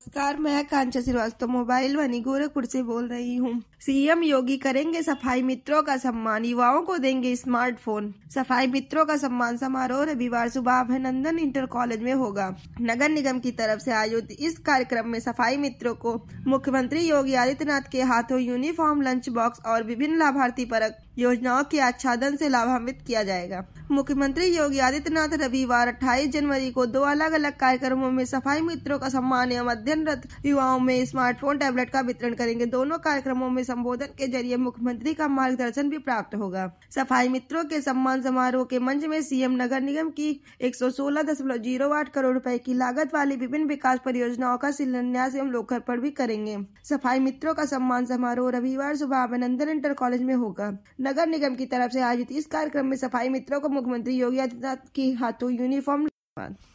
नमस्कार, मैं कांचा श्रीवास्तव मोबाइल वानी गोरखपुर से बोल रही हूँ। सीएम योगी करेंगे सफाई मित्रों का सम्मान, युवाओं को देंगे स्मार्टफोन। सफाई मित्रों का सम्मान समारोह रविवार सुबह अभिनंदन इंटर कॉलेज में होगा। नगर निगम की तरफ से आयोजित इस कार्यक्रम में सफाई मित्रों को मुख्यमंत्री योगी आदित्यनाथ के हाथों यूनिफॉर्म, लंच बॉक्स और विभिन्न लाभार्थी परक योजनाओं के आच्छादन से लाभान्वित किया जाएगा। मुख्यमंत्री योगी आदित्यनाथ रविवार 28 जनवरी को 2 अलग अलग कार्यक्रमों में सफाई मित्रों का सम्मान एवं अध्ययनरत युवाओं में स्मार्टफोन, टैबलेट का वितरण करेंगे। दोनों कार्यक्रमों में संबोधन के जरिए मुख्यमंत्री का मार्गदर्शन भी प्राप्त होगा। सफाई मित्रों के सम्मान समारोह के मंच में सीएम नगर निगम की 116.08 करोड़ रुपए की लागत वाली विभिन्न विकास परियोजनाओं का शिलान्यास एवं लोकार्पण भी करेंगे। सफाई मित्रों का सम्मान समारोह रविवार सुबह अभिनंदन इंटर कॉलेज में होगा। नगर निगम की तरफ से आयोजित इस कार्यक्रम में सफाई मित्रों को मुख्यमंत्री योगी आदित्यनाथ के हाथों यूनिफॉर्म